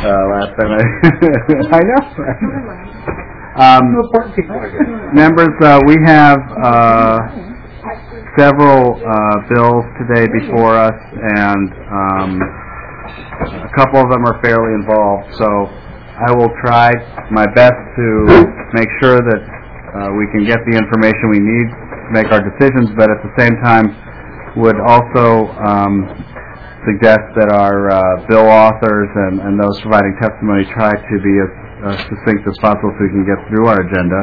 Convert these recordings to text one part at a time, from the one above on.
last time I know. Members, we have several bills today before us, and a couple of them are fairly involved, so I will try my best to make sure that we can get the information we need to make our decisions, but at the same time would also suggest that our bill authors and those providing testimony try to be as succinct as possible so we can get through our agenda.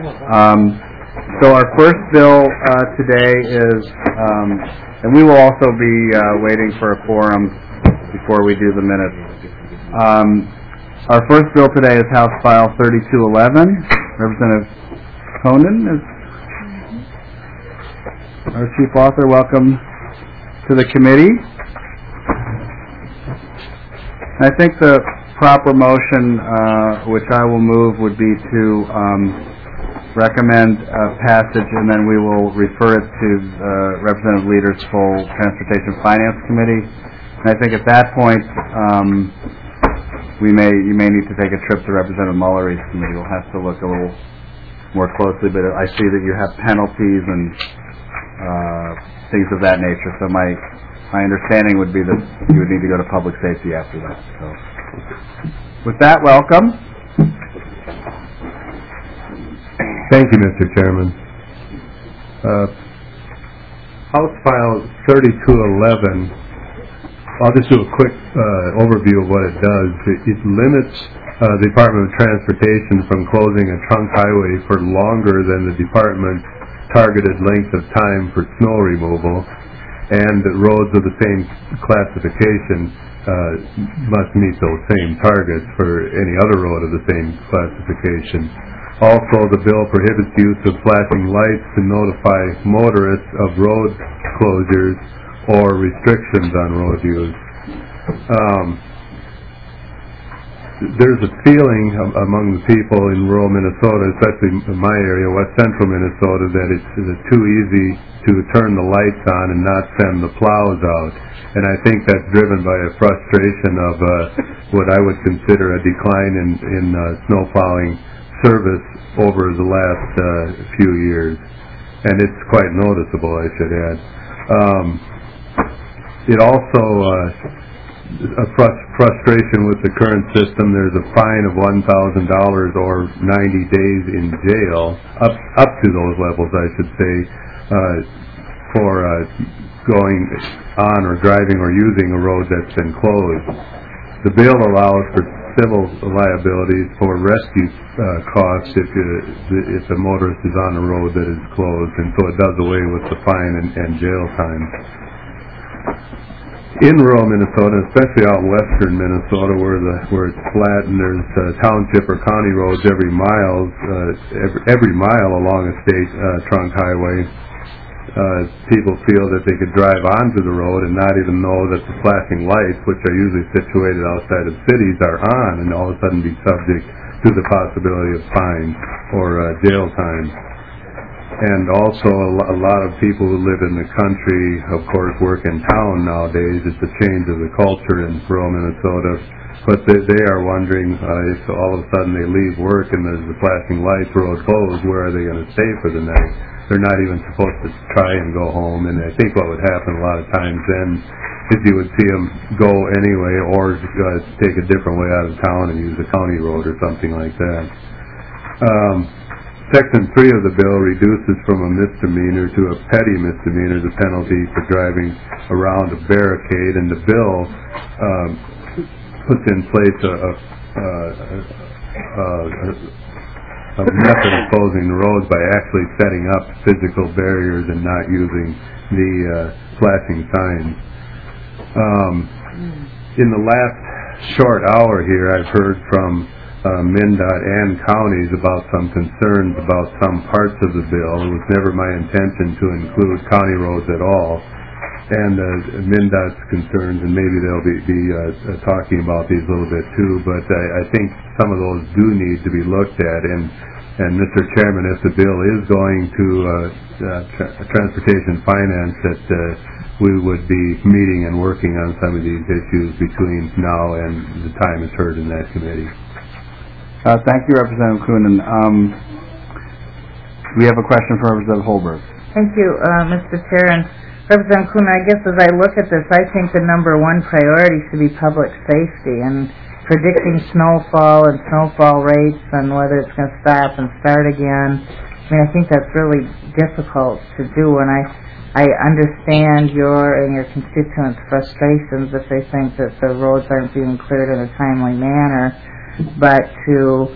So our first bill today is, and we will also be waiting for a quorum before we do the minutes. Our first bill today is House File 3211. Representative Conan is our chief author. Welcome to the committee. I think the proper motion, which I will move, would be to recommend passage, and then we will refer it to Representative Leader's full Transportation Finance Committee. And I think at that point, you may need to take a trip to Representative Mullery's committee. We'll have to look a little more closely, but I see that you have penalties and things of that nature. So my understanding would be that you would need to go to public safety after that. So, with that, welcome. Thank you, Mr. Chairman. House File 3211. I'll just do a quick overview of what it does. It limits the Department of Transportation from closing a trunk highway for longer than the department's targeted length of time for snow removal, and that roads of the same classification must meet those same targets for any other road of the same classification. Also, the bill prohibits use of flashing lights to notify motorists of road closures or restrictions on road use. There's a feeling among the people in rural Minnesota, especially in my area, west central Minnesota, that it's too easy to turn the lights on and not send the plows out. And I think that's driven by a frustration of what I would consider a decline in snow plowing service over the last few years. And it's quite noticeable, I should add. It also a frustration with the current system. There's a fine of $1,000 or 90 days in jail, up to those levels, I should say, for going on or driving or using a road that's been closed. The bill allows for civil liabilities for rescue costs if the motorist is on a road that is closed, and so it does away with the fine and jail time. In rural Minnesota, especially out in western Minnesota, where it's flat and there's township or county roads every mile along a state trunk highway, people feel that they could drive onto the road and not even know that the flashing lights, which are usually situated outside of cities, are on, and all of a sudden be subject to the possibility of fine or jail time. And also a lot of people who live in the country, of course, work in town nowadays. It's a change of the culture in rural Minnesota. But they are wondering if all of a sudden they leave work and there's the flashing lights, road closed, where are they going to stay for the night? They're not even supposed to try and go home. And I think what would happen a lot of times then is you would see them go anyway or take a different way out of town and use a county road or something like that. Section 3 of the bill reduces from a misdemeanor to a petty misdemeanor the penalty for driving around a barricade, and the bill puts in place a method of closing the roads by actually setting up physical barriers and not using the flashing signs. In the last short hour here, I've heard from MnDOT and counties about some concerns about some parts of the bill. It was never my intention to include county roads at all. And MnDOT's concerns, and maybe they'll be talking about these a little bit too, but I think some of those do need to be looked at. And And Mr. Chairman, if the bill is going to Transportation Finance, that we would be meeting and working on some of these issues between now and the time it's heard in that committee. Thank you, Representative Coonan. We have a question from Representative Holbrook. Thank you, Mr. Chair. And Representative Coonan, I guess as I look at this, I think the number one priority should be public safety and predicting snowfall and snowfall rates and whether it's going to stop and start again. I mean, I think that's really difficult to do, and I understand your and your constituents' frustrations if they think that the roads aren't being cleared in a timely manner, but to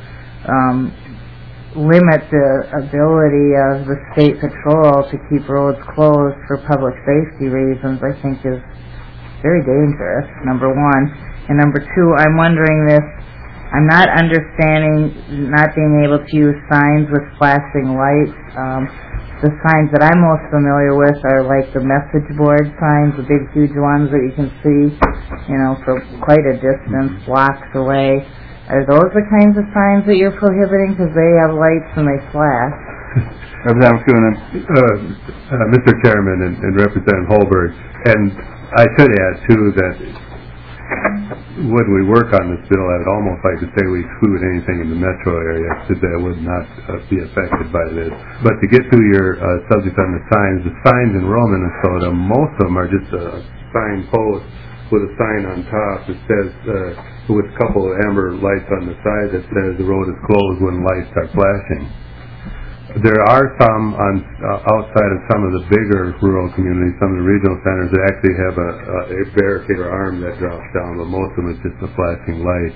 limit the ability of the state patrol to keep roads closed for public safety reasons, I think is very dangerous, number one. And number two, I'm wondering if I'm not understanding not being able to use signs with flashing lights. The signs that I'm most familiar with are like the message board signs, the big huge ones that you can see, for quite a distance, blocks away. Are those the kinds of signs that you're prohibiting because they have lights and they flash? Representative Coonan. Mr. Chairman and Representative Holberg, and I should add too that when we work on this bill, I would almost like to say we exclude anything in the metro area because that would not be affected by this. But to get to your subject on the signs in rural Minnesota, most of them are just a sign post with a sign on top that says, with a couple of amber lights on the side that says the road is closed when lights are flashing. There are some outside of some of the bigger rural communities, some of the regional centers that actually have a barricade or arm that drops down, but most of them is just a flashing light.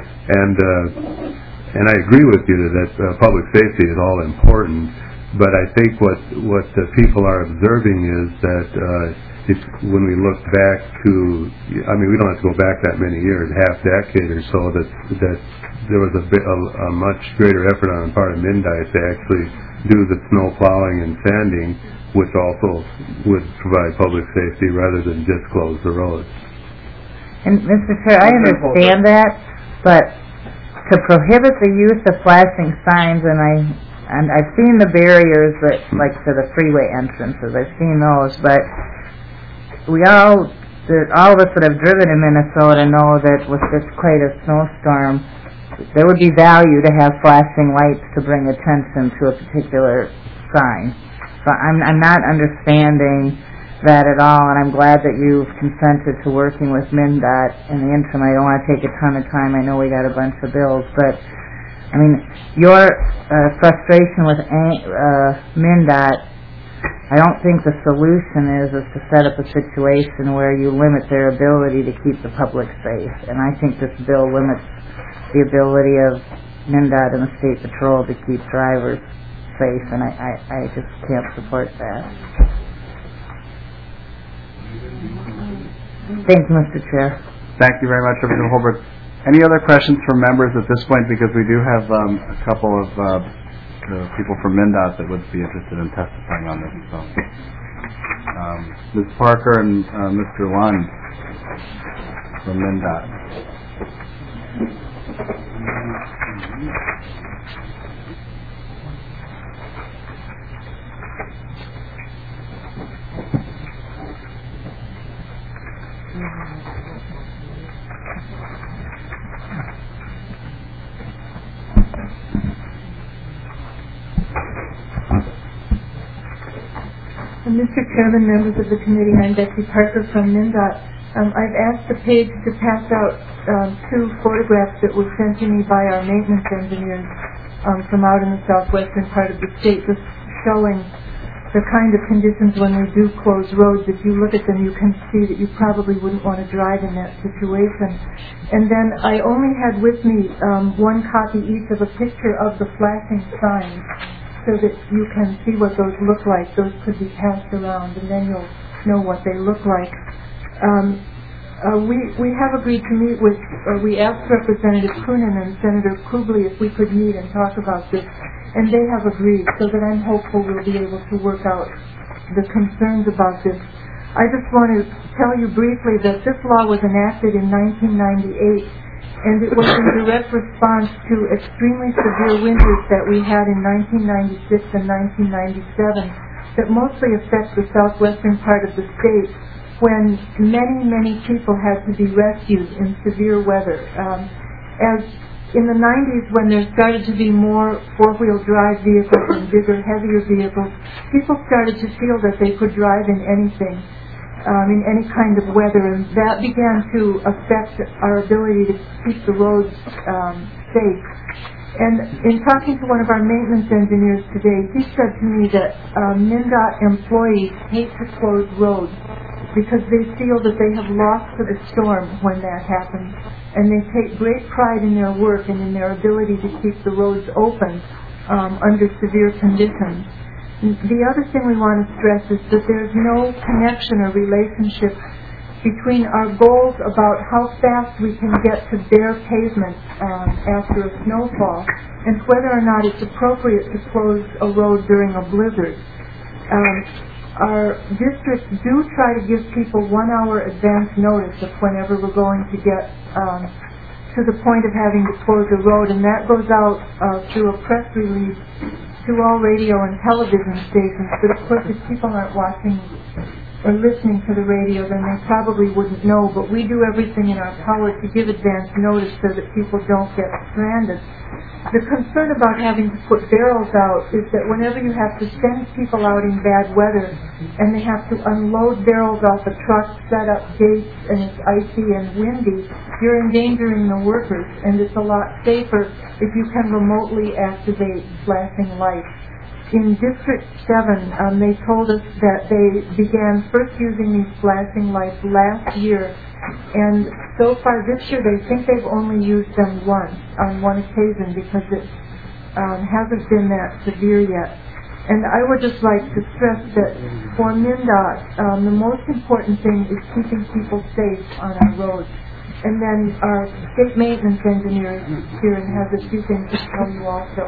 And I agree with you that public safety is all important, but I think what the people are observing is that when we look back to, we don't have to go back that many years, half decade or so, that there was a much greater effort on the part of MnDOT to actually do the snow plowing and sanding, which also would provide public safety rather than just close the roads. And Mr. Chair, I understand that, but to prohibit the use of flashing signs, and I've seen the barriers that, like to the freeway entrances, I've seen those, but all of us that have driven in Minnesota know that with this quite a snowstorm, there would be value to have flashing lights to bring attention to a particular sign. So I'm not understanding that at all, and I'm glad that you've consented to working with MnDOT in the interim. I don't want to take a ton of time. I know we got a bunch of bills, but your frustration with MnDOT, I don't think the solution is to set up a situation where you limit their ability to keep the public safe, and I think this bill limits the ability of MnDOT and the State Patrol to keep drivers safe, and I just can't support that. Thank you, Mr. Chair. Thank you very much, Representative Holbrook. Any other questions from members at this point? Because we do have a couple of people from MnDOT that would be interested in testifying on this. So, Ms. Parker and Mr. Lund from MnDOT. Mr. Chairman, members of the committee, I'm Betsy Parker from MnDOT. I've asked the page to pass out two photographs that were sent to me by our maintenance engineers from out in the southwestern part of the state, just showing the kind of conditions when we do close roads. If you look at them, you can see that you probably wouldn't want to drive in that situation. And then I only had with me one copy each of a picture of the flashing signs, so that you can see what those look like. Those could be passed around, and then you'll know what they look like. We have agreed to meet with, we asked Representative Coonan and Senator Kubley if we could meet and talk about this, and they have agreed, so that I'm hopeful we'll be able to work out the concerns about this. I just want to tell you briefly that this law was enacted in 1998, And it was in direct response to extremely severe winters that we had in 1996 and 1997 that mostly affect the southwestern part of the state, when many, many people had to be rescued in severe weather. As in the 90s, when there started to be more four-wheel drive vehicles and bigger, heavier vehicles, people started to feel that they could drive in anything, in any kind of weather, and that began to affect our ability to keep the roads safe. And in talking to one of our maintenance engineers today, he said to me that MnDOT employees hate to close roads because they feel that they have lost to the storm when that happens, and they take great pride in their work and in their ability to keep the roads open under severe conditions. The other thing we want to stress is that there's no connection or relationship between our goals about how fast we can get to bare pavement after a snowfall and whether or not it's appropriate to close a road during a blizzard. Our districts do try to give people 1 hour advance notice of whenever we're going to get to the point of having to close a road, and that goes out through a press release to all radio and television stations. But of course, if people aren't watching or listening to the radio, then they probably wouldn't know. But we do everything in our power to give advance notice so that people don't get stranded. The concern about having to put barrels out is that whenever you have to send people out in bad weather and they have to unload barrels off a truck, set up gates, and it's icy and windy, you're endangering the workers, and it's a lot safer if you can remotely activate flashing lights. In District 7, they told us that they began first using these flashing lights last year, and so far this year they think they've only used them once, on one occasion, because it hasn't been that severe yet. And I would just like to stress that for MnDOT, the most important thing is keeping people safe on our roads. And then our state maintenance engineer is here and has a few things to tell you also.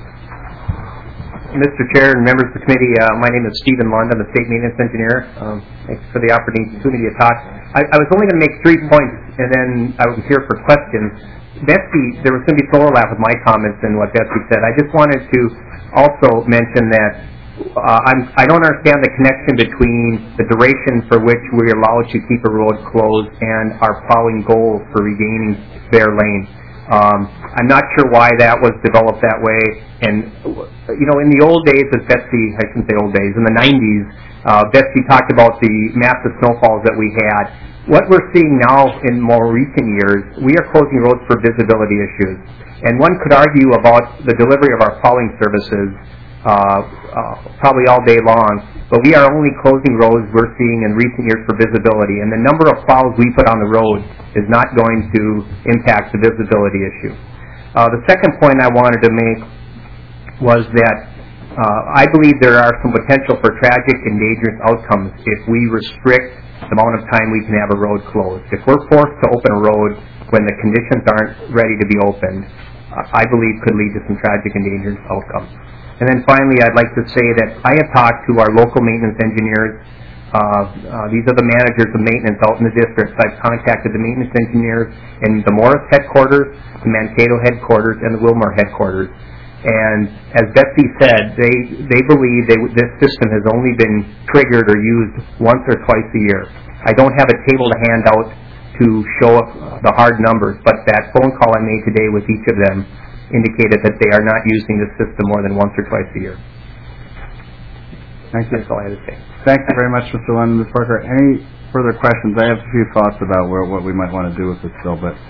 Mr. Chair and members of the committee, my name is Stephen Lund. I'm the state maintenance engineer. Thanks for the opportunity to talk. I was only going to make 3 points, and then I was here for questions. Betsy, there was going to be some overlap with my comments and what Betsy said. I just wanted to also mention that I don't understand the connection between the duration for which we're allowed to keep a road closed and our plowing goals for regaining bare lane. I'm not sure why that was developed that way. And, you know, in the old days, as Betsy, I shouldn't say old days, in the 90s, Betsy talked about the massive snowfalls that we had. What we're seeing now in more recent years, we are closing roads for visibility issues. And one could argue about the delivery of our plowing services probably all day long, but we are only closing roads we're seeing in recent years for visibility, and the number of plows we put on the road is not going to impact the visibility issue. The second point I wanted to make was that I believe there are some potential for tragic and dangerous outcomes if we restrict the amount of time we can have a road closed. If we're forced to open a road when the conditions aren't ready to be opened, I believe could lead to some tragic and dangerous outcomes. And then finally, I'd like to say that I have talked to our local maintenance engineers. These are the managers of maintenance out in the districts. I've contacted the maintenance engineers in the Morris headquarters, the Mankato headquarters, and the Wilmore headquarters. And as Betsy said, they believe this system has only been triggered or used once or twice a year. I don't have a table to hand out to show the hard numbers, but that phone call I made today with each of them indicated that they are not using the system more than once or twice a year. Thank you. That's all I had to say. Thank you very much, Mr. Lund. Ms. Parker, any further questions? I have a few thoughts about what we might want to do with this bill, but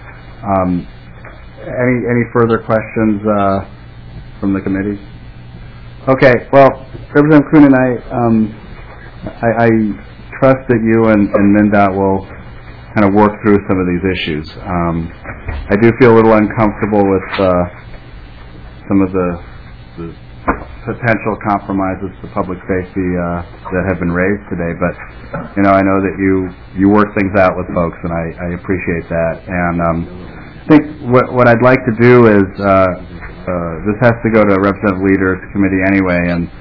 any further questions from the committee? Okay, well, Representative Kuhn and I trust that you and MnDOT will kind of work through some of these issues. I do feel a little uncomfortable with some of the potential compromises to public safety that have been raised today, but you know, I know that you work things out with folks, and I appreciate that. And I think what I'd like to do is this has to go to Representative Leader's committee anyway, and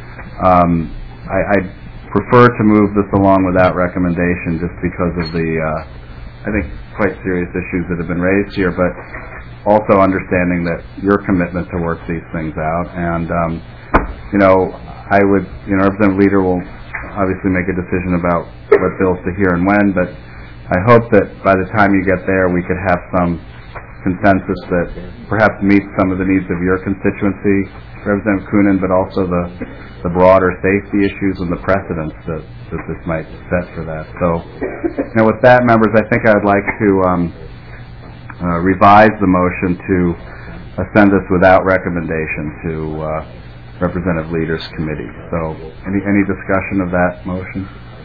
I'd prefer to move this along without recommendation, just because of the I think, quite serious issues that have been raised here, but also understanding that your commitment to work these things out. And, Representative Leader will obviously make a decision about what bills to hear and when, but I hope that by the time you get there, we could have some consensus that perhaps meets some of the needs of your constituency, Representative Coonan, but also the broader safety issues and the precedents that this might set for that. So, with that, members, I think I'd like to revise the motion to send this without recommendation to Representative Leader's Committee. So, any discussion of that motion?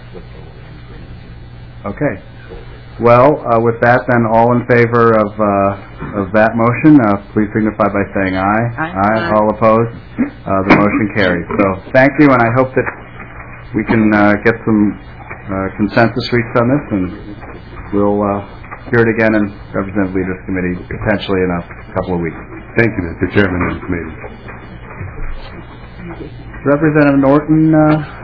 Okay. Well, with that, then, all in favor of that motion, please signify by saying aye. Aye. All opposed? The motion carries. So, thank you, and I hope that we can get some consensus reached on this, and we'll hear it again in Representative Leader's Committee, potentially in a couple of weeks. Thank you, Mr. Chairman of the committee. Representative Norton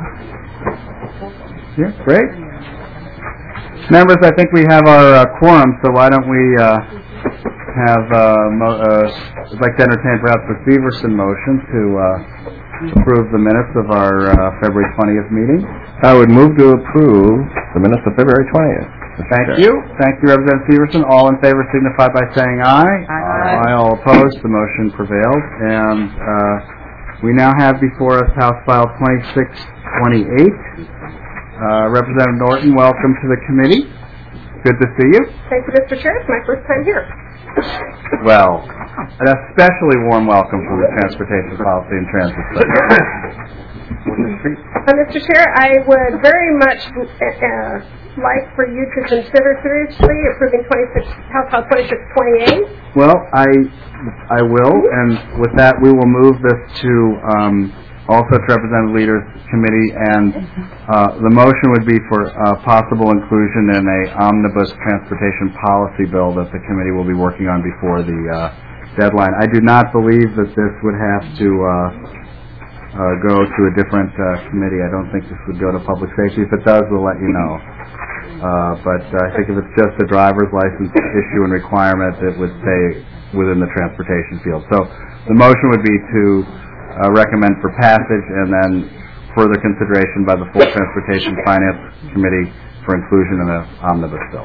here? Great. Members, I think we have our quorum, so why don't we have, I'd like to entertain perhaps the Severson motion to approve the minutes of our February 20th meeting. I would move to approve the minutes of February 20th. Thank you. Thank you, Representative Severson. All in favor signify by saying aye. Aye. All opposed, the motion prevails. And we now have before us House File 2628. Representative Norton, welcome to the committee. Good to see you. Thank you, Mr. Chair. It's my first time here. Well, an especially warm welcome from the Transportation Policy and Transit Secretary. Mr. Chair, I would very much like for you to consider seriously approving House File 2628. Well, I will, and with that, we will move this to also to Representative Leader's Committee, and the motion would be for possible inclusion in a omnibus transportation policy bill that the committee will be working on before the deadline. I do not believe that this would have to go to a different committee. I don't think this would go to Public Safety. If it does, we'll let you know. But I think if it's just a driver's license issue and requirement, it would stay within the transportation field. So the motion would be to recommend for passage and then further consideration by the full Transportation Finance Committee for inclusion in the omnibus bill.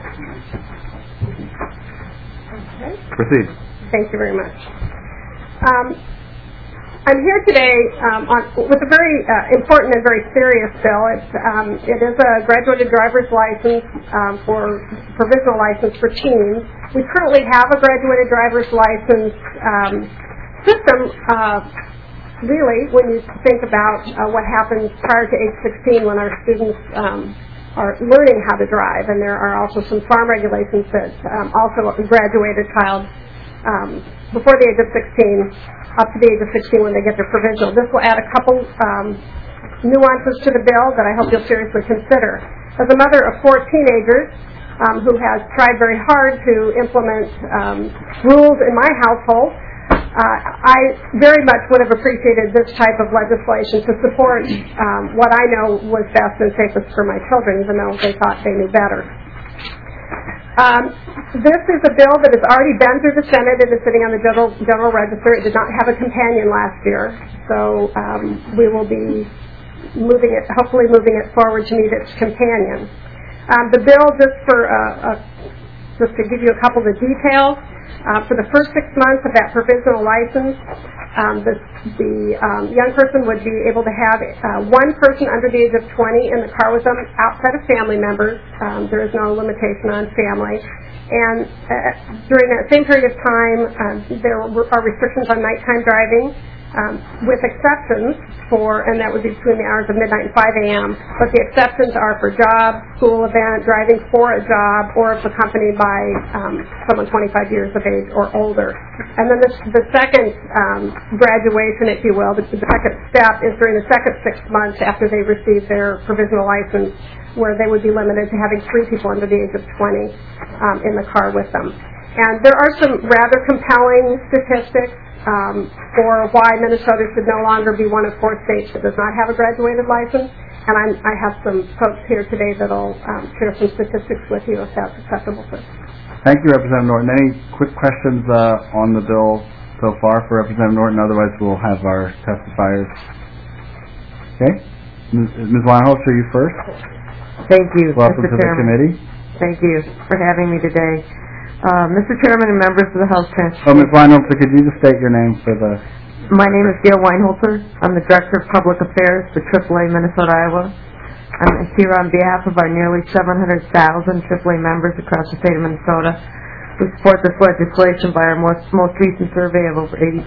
Okay. Proceed. Thank you very much. I'm here today with a very important and very serious bill. It is a graduated driver's license for provisional license for teens. We currently have a graduated driver's license system. Really, when you think about what happens prior to age 16 when our students are learning how to drive, and there are also some farm regulations that also graduate a child before the age of 16 up to the age of 16 when they get their provisional. This will add a couple nuances to the bill that I hope you'll seriously consider. As a mother of 4 teenagers who has tried very hard to implement rules in my household, I very much would have appreciated this type of legislation to support what I know was best and safest for my children, even though they thought they knew better. This is a bill that has already been through the Senate. It is sitting on the General Register. It did not have a companion last year, so we will be hopefully moving it forward to meet its companion. The bill, just to give you a couple of the details, for the first 6 months of that provisional license, the young person would be able to have one person under the age of 20 in the car with them outside of family members. There is no limitation on family. And during that same period of time, there are restrictions on nighttime driving, with exceptions and that would be between the hours of midnight and 5 a.m., but the exceptions are for job, school event, driving for a job, or if accompanied by someone 25 years of age or older. And then the second graduation, if you will, the second step is during the second 6 months after they receive their provisional license, where they would be limited to having 3 people under the age of 20 in the car with them. And there are some rather compelling statistics for why Minnesota should no longer be one of 4 states that does not have a graduated license. And I have some folks here today that will share some statistics with you if that's acceptable for you. Thank you, Representative Norton. Any quick questions on the bill so far for Representative Norton? Otherwise, we'll have our testifiers. Okay. Ms. Weinholz, are you first? Thank you, Welcome Mr. to the Chairman. committee. Thank you for having me today. Mr. Chairman and members of the House Oh, Ms. Transportation. Weinholz, could you just state your name for the... My name is Gail Weinholzer. I'm the Director of Public Affairs for AAA Minnesota, Iowa. I'm here on behalf of our nearly 700,000 AAA members across the state of Minnesota who support this legislation by our most recent survey of over 80%.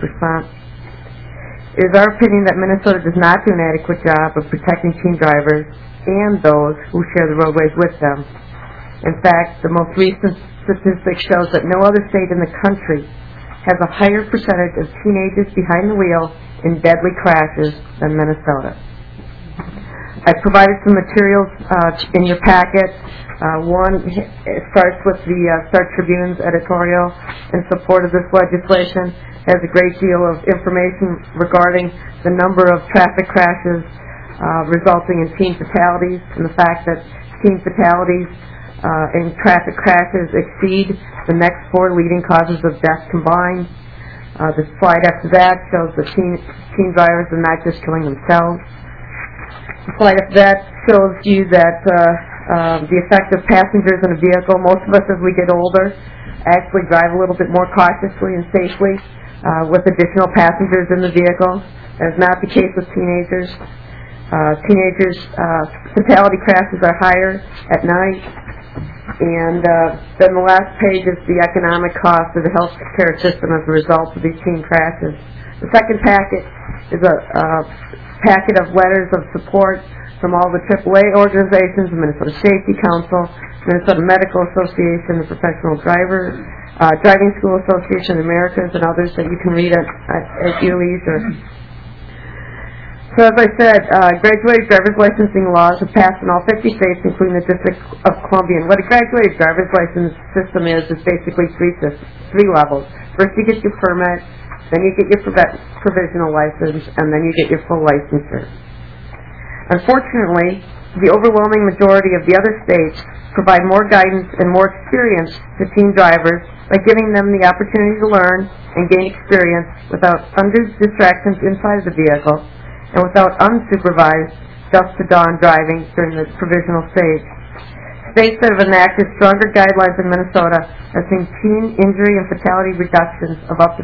It is our opinion that Minnesota does not do an adequate job of protecting teen drivers and those who share the roadways with them. In fact, the most recent statistic shows that no other state in the country has a higher percentage of teenagers behind the wheel in deadly crashes than Minnesota. I provided some materials in your packet. One starts with the Star Tribune's editorial in support of this legislation. It has a great deal of information regarding the number of traffic crashes resulting in teen fatalities and the fact that teen fatalities and traffic crashes exceed the next 4 leading causes of death combined. The slide after that shows that teen drivers are not just killing themselves. The slide after that shows you that the effect of passengers in a vehicle. Most of us, as we get older, actually drive a little bit more cautiously and safely with additional passengers in the vehicle. That is not the case with teenagers. Teenagers' fatality crashes are higher at night. And then the last page is the economic cost of the health care system as a result of these teen crashes. The second packet is a packet of letters of support from all the AAA organizations, the Minnesota Safety Council, Minnesota Medical Association, the Professional Driving School Association of Americas, and others that you can read at your leisure. So as I said, graduated driver's licensing laws have passed in all 50 states, including the District of Columbia. And what a graduated driver's license system is basically 3 levels. First you get your permit, then you get your provisional license, and then you get your full licensure. Unfortunately, the overwhelming majority of the other states provide more guidance and more experience to teen drivers by giving them the opportunity to learn and gain experience without undue distractions inside of the vehicle and without unsupervised dusk-to-dawn driving during the provisional stage. States that have enacted stronger guidelines than Minnesota have seen teen injury and fatality reductions of up to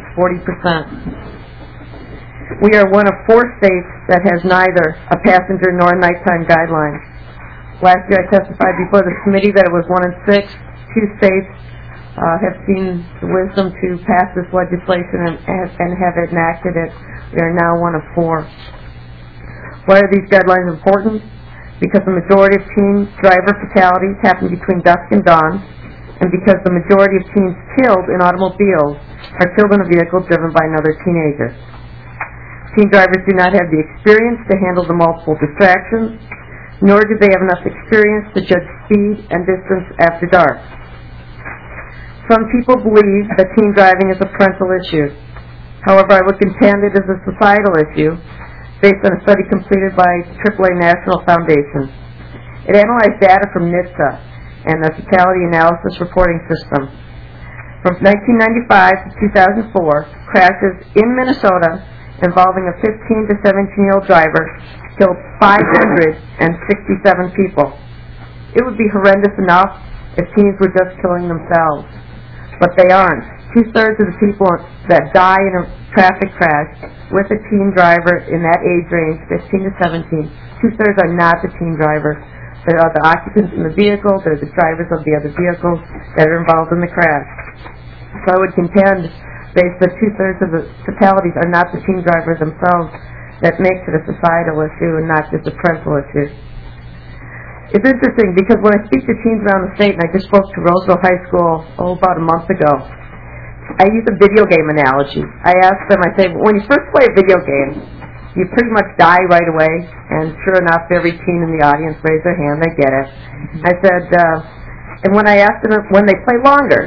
40%. We are one of 4 states that has neither a passenger nor a nighttime guideline. Last year I testified before the committee that it was 1 in 6. 2 states have seen the wisdom to pass this legislation and have enacted it. We are now one of 4. Why are these guidelines important? Because the majority of teen driver fatalities happen between dusk and dawn, and because the majority of teens killed in automobiles are killed in a vehicle driven by another teenager. Teen drivers do not have the experience to handle the multiple distractions, nor do they have enough experience to judge speed and distance after dark. Some people believe that teen driving is a parental issue. However, I would contend it is a societal issue based on a study completed by AAA National Foundation. It analyzed data from NHTSA and the Fatality Analysis Reporting System. From 1995 to 2004, crashes in Minnesota involving a 15 to 17-year-old driver killed 567 people. It would be horrendous enough if teens were just killing themselves, but they aren't. 2/3 of the people that die in a traffic crash with a teen driver in that age range, 15 to 17, 2/3 are not the teen driver. They are the occupants in the vehicle, they're the drivers of the other vehicles that are involved in the crash. So I would contend, based that 2/3 of the fatalities are not the teen drivers themselves, that makes it a societal issue and not just a parental issue. It's interesting because when I speak to teens around the state, and I just spoke to Roseville High School about a month ago, I use a video game analogy. I ask them, I say, when you first play a video game, you pretty much die right away, and sure enough, every teen in the audience raised their hand, they get it. I said, and when I asked them when they play longer,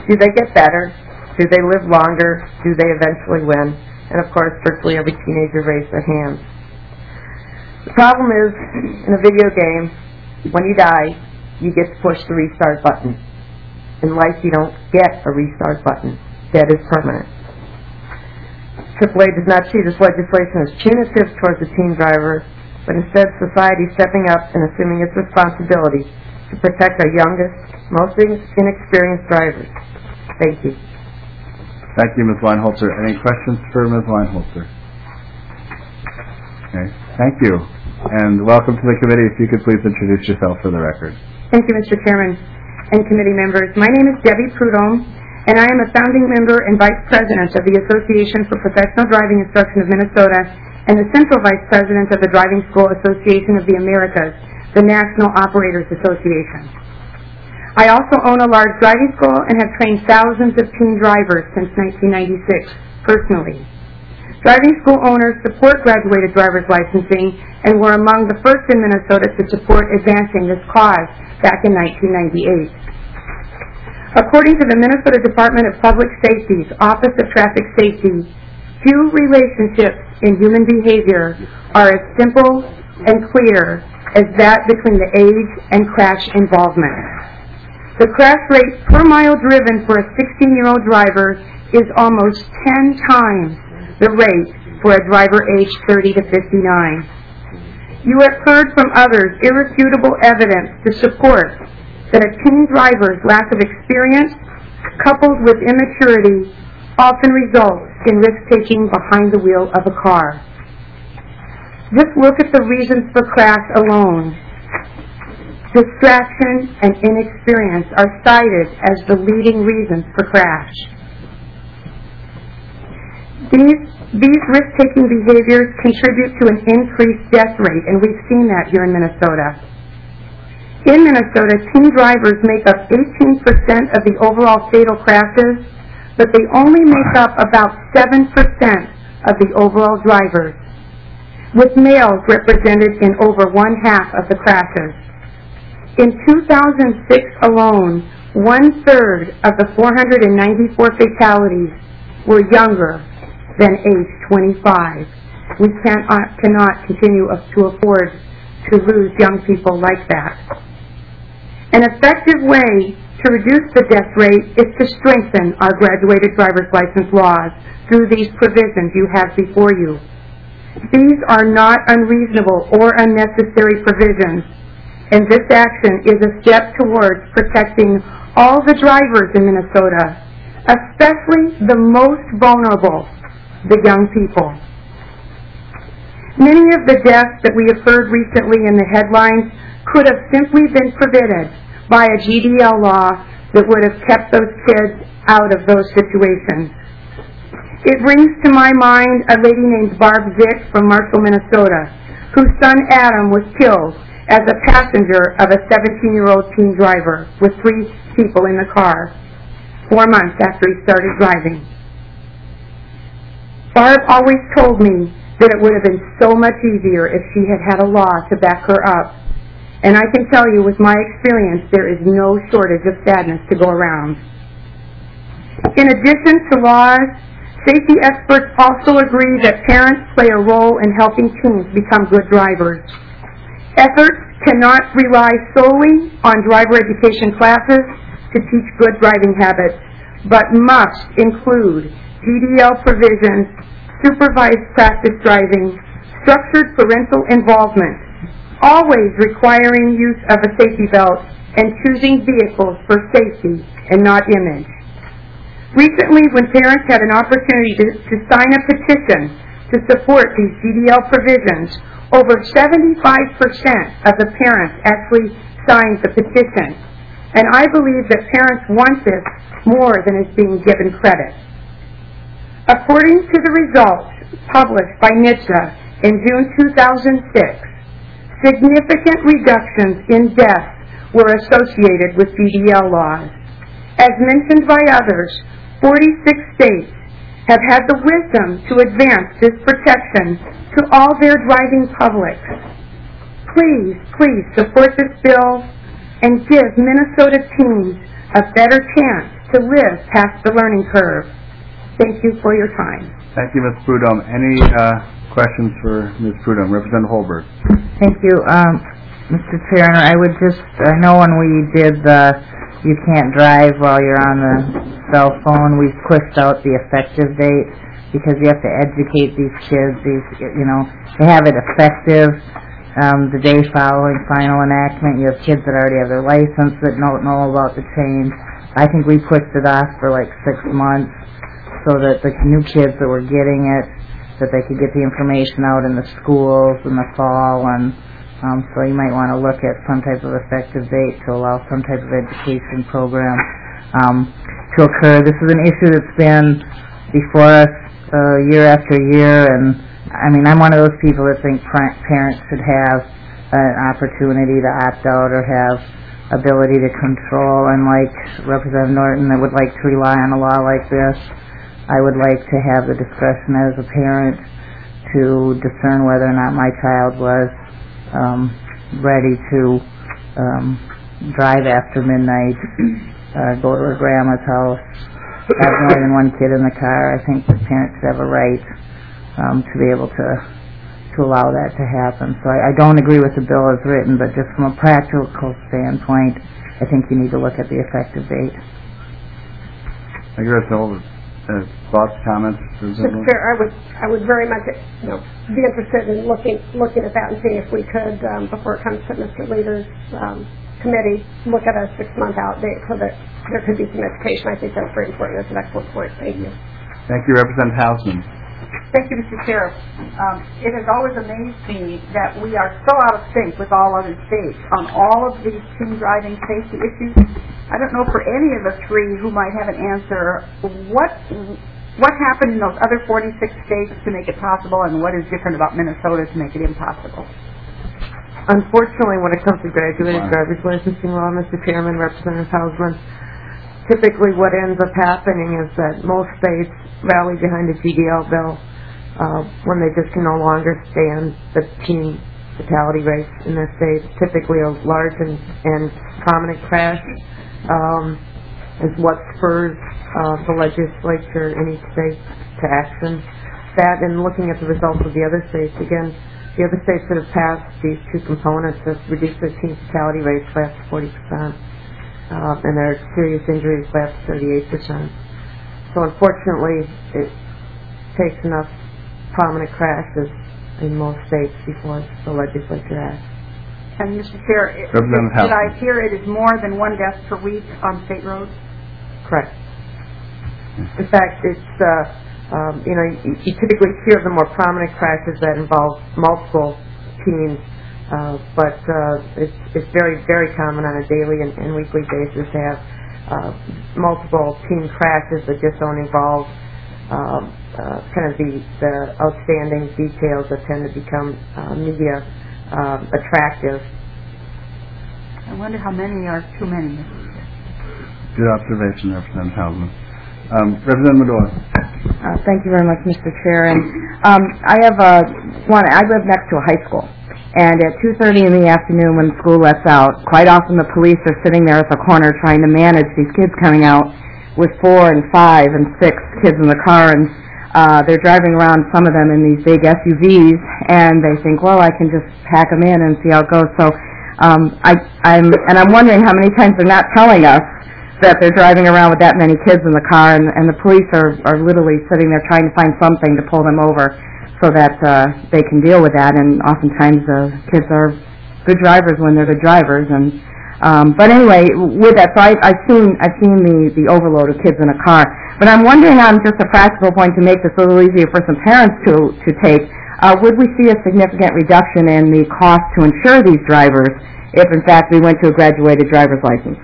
Do they get better? Do they live longer? Do they eventually win? And of course, virtually every teenager raised their hands. The problem is, in a video game, when you die, you get to push the restart button. In life, you don't get a restart button. Dead is permanent. AAA does not see this legislation as punitive towards the teen driver, but instead society stepping up and assuming its responsibility to protect our youngest, most inexperienced drivers. Thank you. Thank you, Ms. Weinholzer. Any questions for Ms. Weinholzer? Okay, thank you. And welcome to the committee. If you could please introduce yourself for the record. Thank you, Mr. Chairman and committee members. My name is Debbie Prudhomme, and I am a founding member and vice president of the Association for Professional Driving Instruction of Minnesota and the central vice president of the Driving School Association of the Americas, the National Operators Association. I also own a large driving school and have trained thousands of teen drivers since 1996, personally. Driving school owners support graduated driver's licensing and were among the first in Minnesota to support advancing this cause back in 1998. According to the Minnesota Department of Public Safety's Office of Traffic Safety, few relationships in human behavior are as simple and clear as that between the age and crash involvement. The crash rate per mile driven for a 16-year-old driver is almost 10 times the rate for a driver aged 30 to 59. You have heard from others irrefutable evidence to support that a teen driver's lack of experience, coupled with immaturity, often results in risk-taking behind the wheel of a car. Just look at the reasons for crash alone. Distraction and inexperience are cited as the leading reasons for crash. These risk-taking behaviors contribute to an increased death rate, and we've seen that here in Minnesota. In Minnesota, teen drivers make up 18% of the overall fatal crashes, but they only make up about 7% of the overall drivers, with males represented in over one-half of the crashes. In 2006 alone, one-third of the 494 fatalities were younger than age 25. We cannot continue to afford to lose young people like that. An effective way to reduce the death rate is to strengthen our graduated driver's license laws through these provisions you have before you. These are not unreasonable or unnecessary provisions, and this action is a step towards protecting all the drivers in Minnesota, especially the most vulnerable, the young people. Many of the deaths that we have heard recently in the headlines could have simply been prevented by a GDL law that would have kept those kids out of those situations. It brings to my mind a lady named Barb Zick from Marshall, Minnesota, whose son Adam was killed as a passenger of a 17-year-old teen driver with 3 people in the car 4 months after he started driving. Barb always told me that it would have been so much easier if she had had a law to back her up. And I can tell you with my experience, there is no shortage of sadness to go around. In addition to laws, safety experts also agree that parents play a role in helping teens become good drivers. Efforts cannot rely solely on driver education classes to teach good driving habits, but must include GDL provisions, supervised practice driving, structured parental involvement, always requiring use of a safety belt, and choosing vehicles for safety and not image. Recently, when parents had an opportunity to sign a petition to support these GDL provisions, over 75% of the parents actually signed the petition. And I believe that parents want this more than is being given credit. According to the results published by NHTSA in June 2006, significant reductions in deaths were associated with GDL laws. As mentioned by others, 46 states have had the wisdom to advance this protection to all their driving publics. Please support this bill and give Minnesota teens a better chance to live past the learning curve. Thank you for your time. Thank you, Ms. Prudhomme. Any questions for Ms. Prudhomme? Representative Holberg. Thank you, Mr. Chair. I know when we did the you can't drive while you're on the cell phone, we pushed out the effective date because you have to educate these kids. They have it effective the day following final enactment. You have kids that already have their license that don't know about the change. I think we pushed it off for like 6 months so that the new kids that were getting it, that they could get the information out in the schools in the fall, and so you might want to look at some type of effective date to allow some type of education program to occur. This is an issue that's been before us year after year, and I mean, I'm one of those people that think parents should have an opportunity to opt out or have ability to control, and like Representative Norton, I would like to rely on a law like this. I would like to have the discretion as a parent to discern whether or not my child was ready to drive after midnight, go to her grandma's house, have more than one kid in the car. I think the parents have a right to be able to allow that to happen. So I don't agree with the bill as written, but just from a practical standpoint, I think you need to look at the effective date. Thank you, Representative. Thoughts, comments? Mr. Chair, I would very much be interested in looking at that and seeing if we could, before it comes to Mr. Leader's committee, look at a 6-month out date so that there could be some education. I think that's very important. That's an excellent point. Thank you. Thank you, Representative Hausman. Thank you, Mr. Chair. It has always amazed me that we are so out of sync with all other states on all of these teen driving safety issues. I don't know for any of the three who might have an answer, what happened in those other 46 states to make it possible, and what is different about Minnesota to make it impossible? Unfortunately, when it comes to graduated driver's licensing law, Mr. Chairman, Representative Hausman, typically what ends up happening is that most states rally behind the GDL bill when they just can no longer stand the teen fatality rates in their states. Typically a large and prominent crash is what spurs the legislature in each state to action. That, and looking at the results of the other states, again, the other states that have passed these two components have reduced their teen fatality rates by up to 40%, and their serious injuries by up to 38%. So unfortunately, it takes enough prominent crashes in most states before the legislature acts. And Mr. Chair, did I hear it is more than 1 death per week on state roads? Correct. In fact, it's you typically hear the more prominent crashes that involve multiple teens, but it's very, very common on a daily and weekly basis to have multiple teen crashes that just don't involve kind of the outstanding details that tend to become media attractive. I wonder how many are too many. Good observation, Representative Hausman. Representative Medora. Thank you very much, Mr. Chair. And I live next to a high school, and at 2:30 in the afternoon when school lets out, quite often the police are sitting there at the corner trying to manage these kids coming out with 4 and 5 and 6 kids in the car, and they're driving around, some of them in these big SUVs, and they think, well, I can just pack them in and see how it goes. So I'm wondering how many times they're not telling us that they're driving around with that many kids in the car, and the police are literally sitting there trying to find something to pull them over so that they can deal with that. And oftentimes the kids are good drivers when they're good drivers. And but anyway, with that, so I've seen the overload of kids in a car. But I'm wondering, on just a practical point, to make this a little easier for some parents to take, would we see a significant reduction in the cost to insure these drivers if, in fact, we went to a graduated driver's license?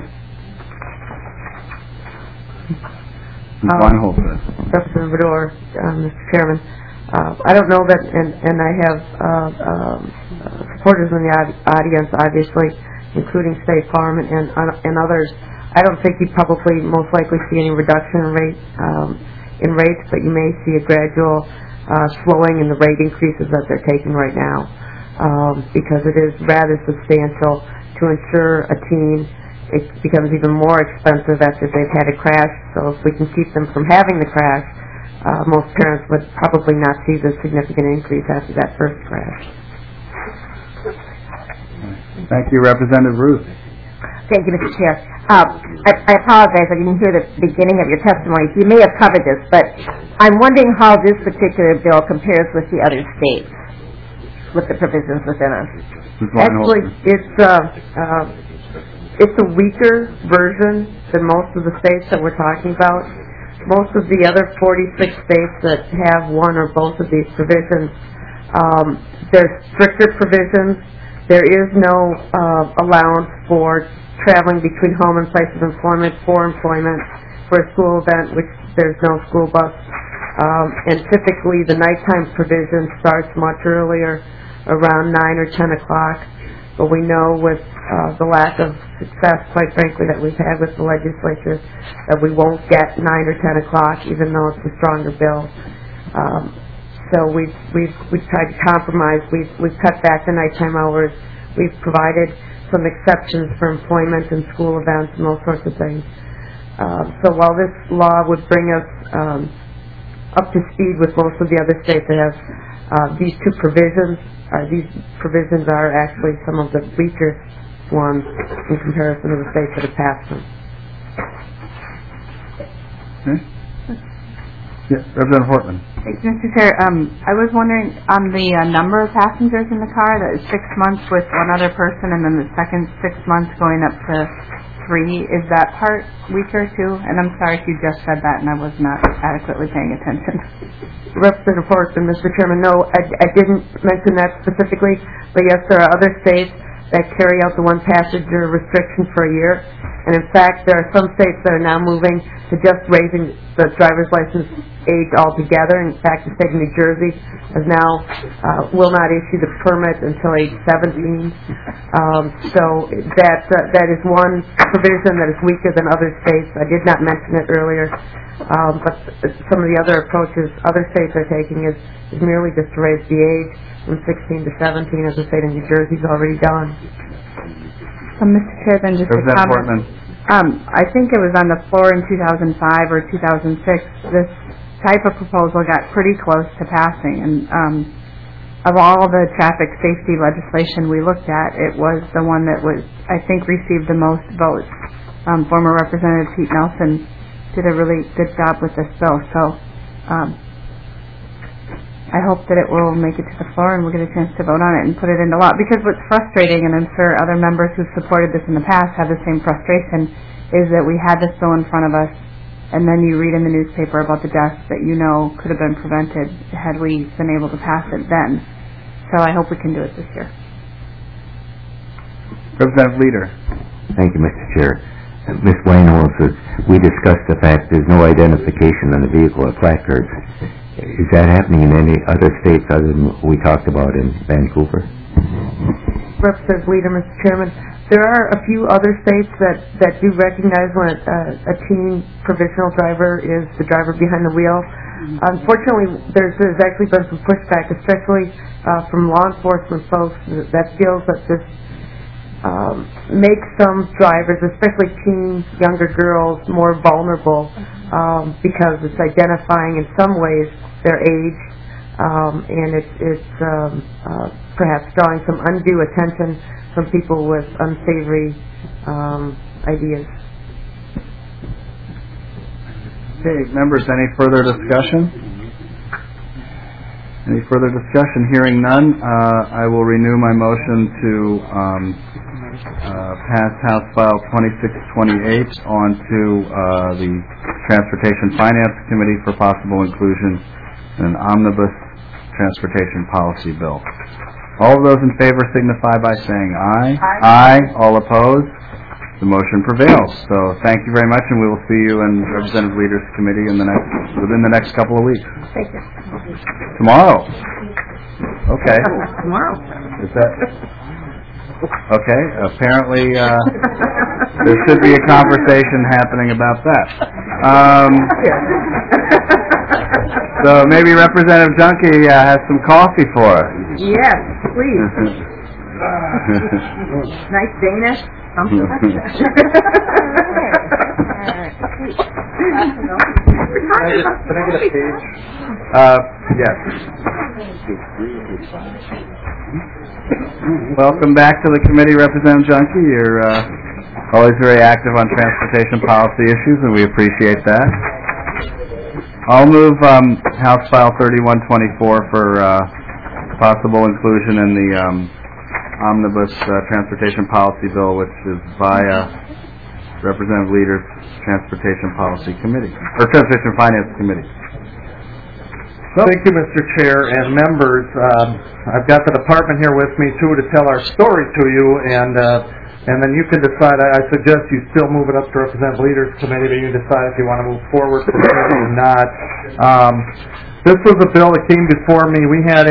Representative Medora, Mr. Chairman, I don't know that, and I have supporters in the audience, obviously, including State Farm and others. I don't think you'd probably most likely see any reduction in rates, but you may see a gradual slowing in the rate increases that they're taking right now, because it is rather substantial to insure a teen it becomes even more expensive after they've had a crash. So if we can keep them from having the crash, most parents would probably not see the significant increase after that first crash. Thank you, Representative Ruth. Thank you, Mr. Chair. I apologize, I didn't hear the beginning of your testimony. You may have covered this, but I'm wondering how this particular bill compares with the other states, with the provisions within it. Actually, it's a weaker version than most of the states that we're talking about. Most of the other 46 states that have one or both of these provisions, there's stricter provisions. There is no allowance for traveling between home and place of employment for employment. For a school event, which there's no school bus. And typically the nighttime provision starts much earlier, around 9 or 10 o'clock. But we know with the lack of success, quite frankly, that we've had with the legislature, that we won't get 9 or 10 o'clock, even though it's a stronger bill. So we've tried to compromise. We've cut back the nighttime hours. We've provided some exceptions for employment and school events and those sorts of things. So while this law would bring us up to speed with most of the other states that have these two provisions, these provisions are actually some of the weaker ones in comparison to the states that have passed them. Okay. Yeah, Representative Hortman. Thanks, Mr. Chair. I was wondering on the number of passengers in the car, that is 6 months with one other person and then the second 6 months going up to 3. Is that part weaker too? And I'm sorry if you just said that and I was not adequately paying attention. Representative Hortman, Mr. Chairman, no, I didn't mention that specifically, but yes, there are other states that carry out the one passenger restriction for a year. And in fact, there are some states that are now moving to just raising the driver's license age altogether. In fact, the state of New Jersey has now will not issue the permit until age 17. So that is one provision that is weaker than other states. I did not mention it earlier, but some of the other approaches other states are taking is merely just to raise the age from 16 to 17, as the state of New Jersey has already done. Mr. Chair, then just a comment. I think it was on the floor in 2005 or 2006. This type of proposal got pretty close to passing, and of all the traffic safety legislation we looked at, it was the one that was, I think, received the most votes. Former Representative Pete Nelson did a really good job with this bill, so I hope that it will make it to the floor and we'll get a chance to vote on it and put it into law. Because what's frustrating, and I'm sure other members who've supported this in the past have the same frustration, is that we had this bill in front of us and then you read in the newspaper about the deaths that you know could have been prevented had we been able to pass it then. So I hope we can do it this year. Representative Leader. Thank you, Mr. Chair. Ms. Wainwright says, we discussed the fact there's no identification on the vehicle or placards. Is that happening in any other states other than what we talked about in Vancouver? Representative Leader, Mr. Chairman, there are a few other states that do recognize when a teen provisional driver is the driver behind the wheel. Unfortunately, there's actually been some pushback, especially from law enforcement folks that feels that this makes some drivers, especially teens, younger girls, more vulnerable because it's identifying in some ways their age, and it's perhaps drawing some undue attention from people with unsavory ideas. Okay, members, any further discussion? Any further discussion? Hearing none, I will renew my motion to pass House File 2628 on to the Transportation Finance Committee for possible inclusion in an omnibus transportation policy bill. All of those in favor signify by saying aye. Aye. All opposed? The motion prevails. So thank you very much, and we will see you in Representative Leaders Committee within the next couple of weeks. Thank you. Tomorrow. Okay. Tomorrow. Is that... Okay, apparently there should be a conversation happening about that. So maybe Representative Junkie has some coffee for us. Yes, please. Nice Danish. Can I get a page? Yes. Welcome back to the committee, Representative Junkie. You're always very active on transportation policy issues, and we appreciate that. I'll move House File 3124 for possible inclusion in the Omnibus Transportation Policy Bill, which is via Representative Leader's Transportation Policy Committee, or Transportation Finance Committee. Thank you, Mr. Chair and members. I've got the department here with me, too, to tell our story to you, and then you can decide. I suggest you still move it up to Representative Leader's Committee, but you decide if you want to move forward with it or not. This was a bill that came before me. We had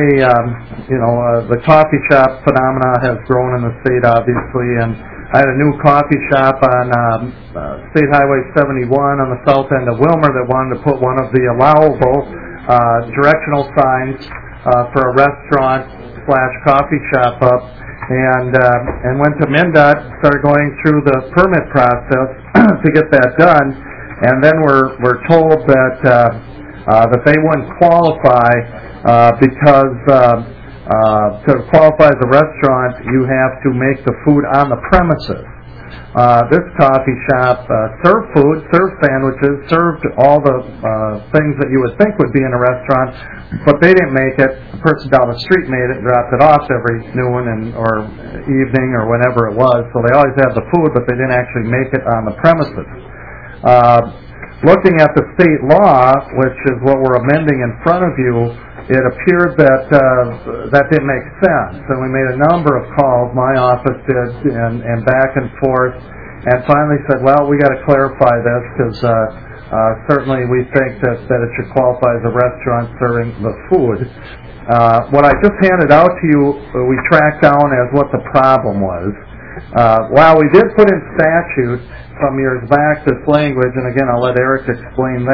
the coffee shop phenomena has grown in the state, obviously, and I had a new coffee shop on State Highway 71 on the south end of Wilmer that wanted to put one of the allowable directional signs for a restaurant/coffee shop up, and went to MnDOT, started going through the permit process to get that done, and then we're told that they wouldn't qualify because to qualify as a restaurant, you have to make the food on the premises. This coffee shop served food, served sandwiches, served all the things that you would think would be in a restaurant, but they didn't make it. The person down the street made it and dropped it off every noon or evening or whenever it was, so they always had the food, but they didn't actually make it on the premises. Looking at the state law, which is what we're amending in front of you, it appeared that that didn't make sense, and we made a number of calls, my office did, and back and forth, and finally said, well, we got to clarify this, because certainly we think that it should qualify as a restaurant serving the food. What I just handed out to you, we tracked down as what the problem was. While we did put in statute some years back this language, and again, I'll let Eric explain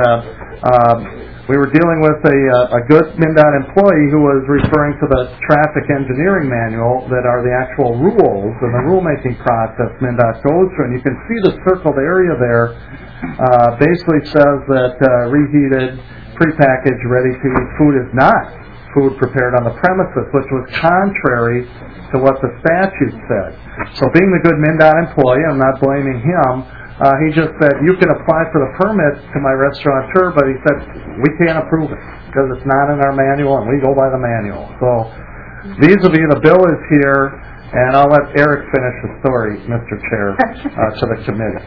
that, we were dealing with a good MnDOT employee who was referring to the traffic engineering manual that are the actual rules and the rulemaking process MnDOT goes through. And you can see the circled area there basically says that reheated, prepackaged, ready-to-eat food is not food prepared on the premises, which was contrary to what the statute said. So being the good MnDOT employee, I'm not blaming him, he just said, you can apply for the permit to my restaurateur, but he said, we can't approve it because it's not in our manual and we go by the manual. So vis-a-vis, the bill is here, and I'll let Eric finish the story, Mr. Chair, to the committee.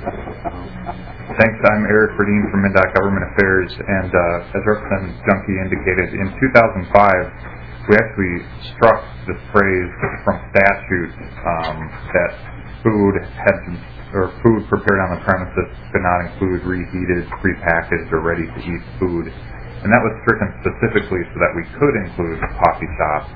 Thanks. I'm Eric Verdeen from MnDOT Government Affairs, and as Representative Junkie indicated, in 2005, we actually struck this phrase from statute that food prepared on the premises could not include reheated, prepackaged, or ready-to-eat food. And that was stricken specifically so that we could include coffee shops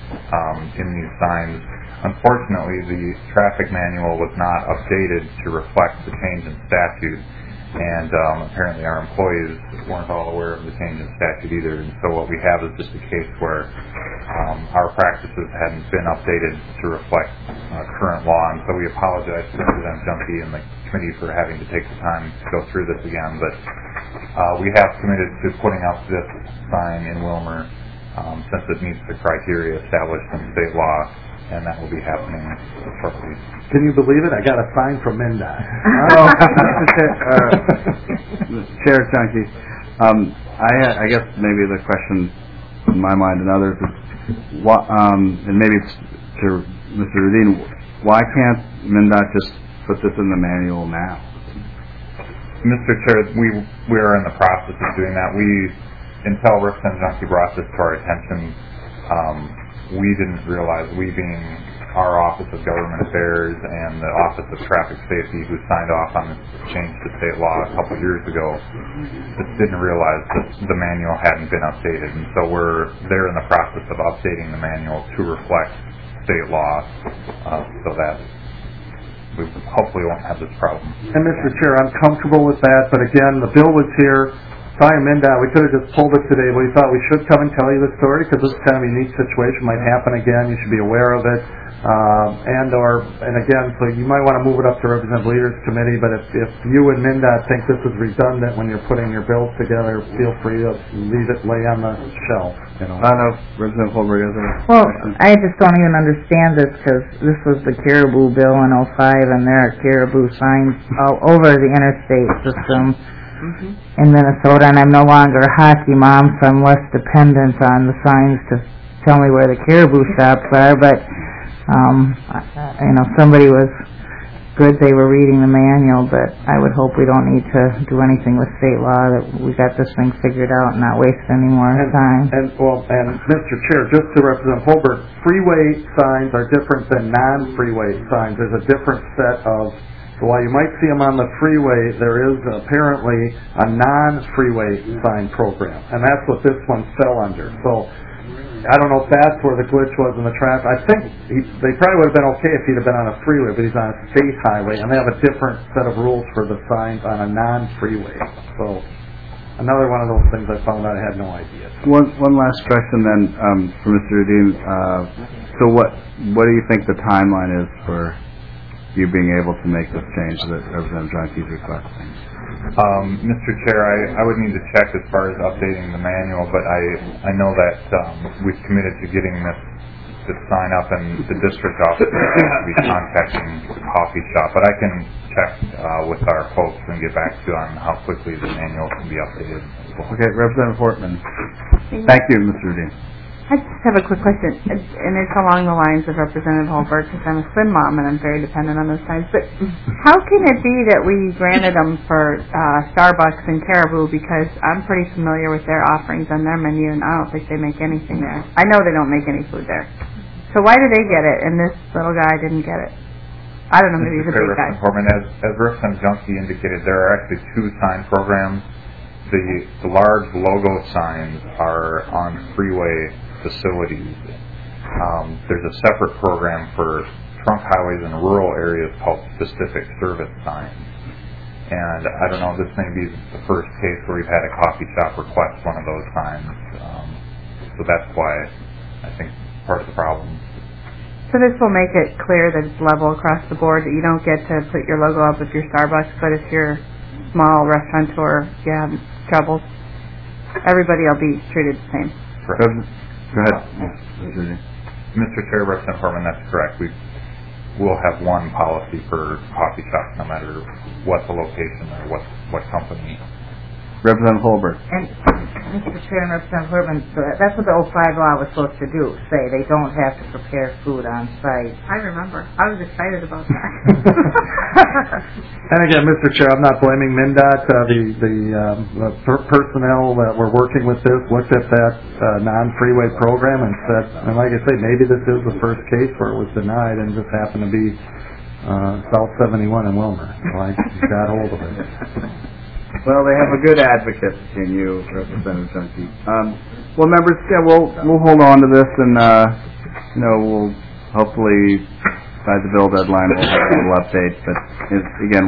in these signs. Unfortunately, the traffic manual was not updated to reflect the change in statute, and apparently our employees weren't all aware of the change in statute either. And so what we have is just a case where our practices hadn't been updated to reflect current law, and so we apologize to Representative Junkie and the committee for having to take the time to go through this again. But we have committed to putting up this sign in Wilmer since it meets the criteria established in state law, and that will be happening shortly. Can you believe it? I got a sign from MnDOT. Chair Junkie, I guess maybe the question in my mind and others is, and maybe it's to Mr. Rudin, why can't MnDOT just put this in the manual now? Mr. Chair, we are in the process of doing that. Until Representative Junkie brought this to our attention, we didn't realize, we being our Office of Government Affairs and the Office of Traffic Safety, who signed off on this change to state law a couple of years ago, just didn't realize that the manual hadn't been updated. And so they're in the process of updating the manual to reflect state law so that we hopefully won't have this problem. And Mr. Chair, I'm comfortable with that, but again, the bill was here. Probably MnDOT, we could have just pulled it today, but we thought we should come and tell you the story because this is kind of a unique situation, might happen again, you should be aware of it. And again, so you might want to move it up to Representative Leader's Committee, but if you and MnDOT think this is redundant when you're putting your bills together, feel free to leave it lay on the shelf, you know. I don't know if Representative Holberg has a Well, I just don't even understand this because this was the Caribou bill in '05 and there are Caribou signs all over the interstate system in Minnesota, and I'm no longer a hockey mom, so I'm less dependent on the signs to tell me where the Caribou shops are, but somebody was good they were reading the manual, but I would hope we don't need to do anything with state law, that we got this thing figured out and not waste any more time. And Mr. Chair, just to Representative Holberg, freeway signs are different than non-freeway signs. There's a different set of, so while you might see them on the freeway, there is apparently a non-freeway sign program, and that's what this one fell under. So I don't know if that's where the glitch was in the traffic. I think they probably would have been okay if he'd have been on a freeway, but he's on a state highway, and they have a different set of rules for the signs on a non-freeway. So another one of those things I found out I had no idea. One last question then for Mr. Udine. So what do you think the timeline is for you being able to make this change that Representative Johnke is requesting? Mr. Chair, I would need to check as far as updating the manual, but I know that we've committed to getting this sign up, and the district office will be contacting the coffee shop. But I can check with our folks and get back to you on how quickly the manual can be updated. Okay, Representative Portman. Thank you, Mr. Udine. I just have a quick question, and it's along the lines of Representative Holberg, because I'm a swim mom and I'm very dependent on those signs. But how can it be that we granted them for Starbucks and Caribou? Because I'm pretty familiar with their offerings on their menu, and I don't think they make anything there. I know they don't make any food there. So why did they get it, and this little guy didn't get it? I don't know, maybe he's a big guy. As Representative Johnke indicated, there are actually two sign programs. The large logo signs are on freeway facilities. There's a separate program for trunk highways in rural areas called specific service signs. And I don't know, this may be the first case where we've had a coffee shop request one of those signs. So that's why I think part of the problem. So this will make it clear that it's level across the board, that you don't get to put your logo up if you're Starbucks, but if you're small restaurateur, you have trouble. Everybody will be treated the same. Go ahead. Mr. Chair, Representative Hartman, that's correct. We'll have one policy for coffee shops, no matter what the location or what company. Representative Holberg. And Mr. Chair and Representative Herman, that's what the 05 law was supposed to do, say they don't have to prepare food on site. I remember. I was excited about that. And again, Mr. Chair, I'm not blaming MnDOT. The personnel that were working with this looked at that non-freeway program and said, and like I say, maybe this is the first case where it was denied and just happened to be South 71 in Wilmer. So I got hold of it. Well, they have a good advocate in you, Representative Johnke. Well, members, we'll hold on to this, and we'll hopefully by the bill deadline we'll have a little update. But again,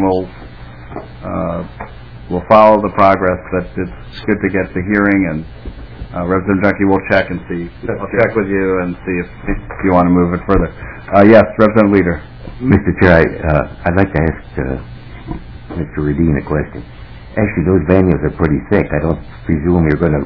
we'll follow the progress. But it's good to get the hearing, and Representative Johnke will check and see. I'll check with you and see if you want to move it further. Yes, Representative Leader. Mr. Chair, I'd like to ask Mr. Radin a question. Actually, those manuals are pretty thick. I don't presume you're going to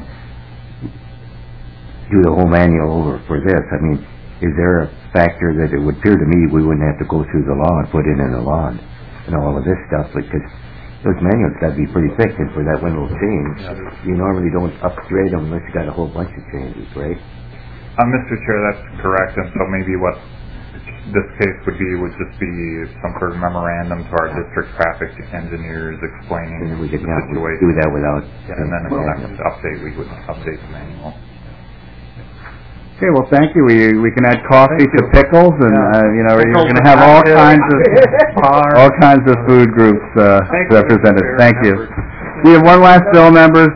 do the whole manual over for this. I mean, is there a factor that it would appear to me we wouldn't have to go through the law and put in a law and all of this stuff, because those manuals got to be pretty thick, and for that one little change, you normally don't upgrade them unless you got a whole bunch of changes, right? Mr. Chair, that's correct, and so maybe what this case would just be some sort of memorandum to our district traffic engineers explaining and we the situation. Do that without. And then in the next update, we would update the manual. Okay, well, thank you. We can add coffee to pickles, and you're going to have all kinds of food groups represented. Thank you. We have one last bill, members.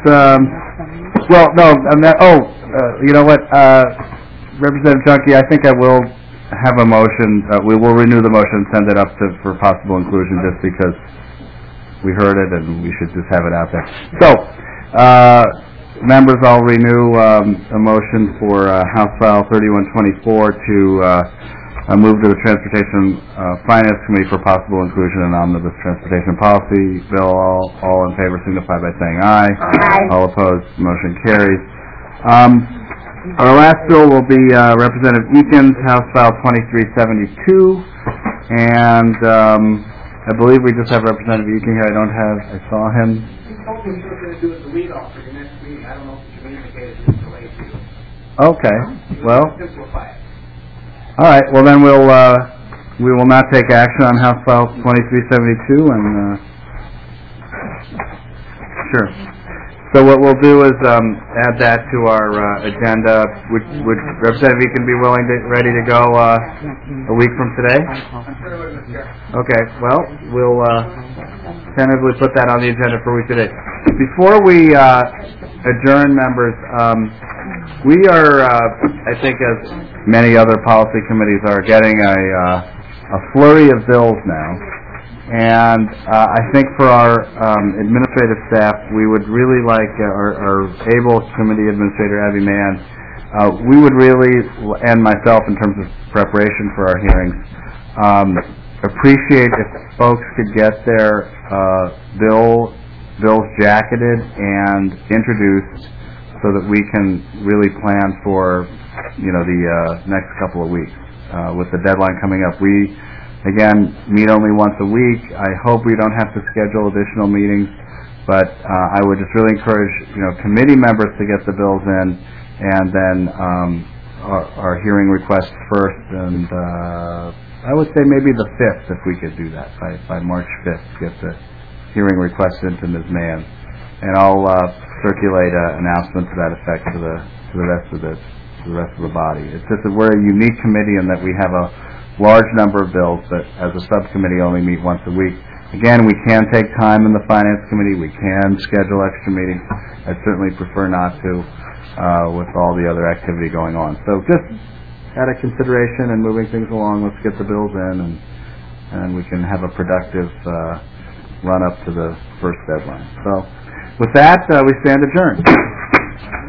You know what, Representative Johnke, I think I will have a motion. We will renew the motion and send it up for possible inclusion, just because we heard it and we should just have it out there. So, Members, I'll renew a motion for House File 3124 to move to the Transportation Finance Committee for possible inclusion in Omnibus Transportation Policy Bill. All in favor signify by saying aye. Aye. All opposed, motion carries. Our last bill will be Representative Eakins, House File 2372, and I believe we just have Representative Eakin here. I saw him. He told me he was going to do it the lead off for your next meeting. I don't know if you communicated this delay to you. Okay, well, Simplify it. all right. Well, then we will not take action on House File 2372, and sure. So what we'll do is add that to our agenda. Would Representative Eakin be ready to go a week from today? Okay. Well, we'll tentatively put that on the agenda for a week today. Before we adjourn, members, we are, I think, as many other policy committees are, getting a flurry of bills now. And I think for our administrative staff, we would really like our able committee administrator, Abby Mann, we would really, and myself in terms of preparation for our hearings, appreciate if folks could get their bills jacketed and introduced so that we can really plan for, the next couple of weeks. With the deadline coming up, we again meet only once a week. I hope we don't have to schedule additional meetings, but I would just really encourage committee members to get the bills in, and then our hearing requests first, and I would say maybe the 5th if we could do that by March 5th, get the hearing request into Ms. Mann, and I'll circulate an announcement to that effect to the rest of the body. It's just that we're a unique committee in that we have a large number of bills, but as a subcommittee only meet once a week. Again, we can take time in the Finance Committee. We can schedule extra meetings. I'd certainly prefer not to with all the other activity going on. So just out of consideration and moving things along, let's get the bills in, and we can have a productive run up to the first deadline. So with that, we stand adjourned.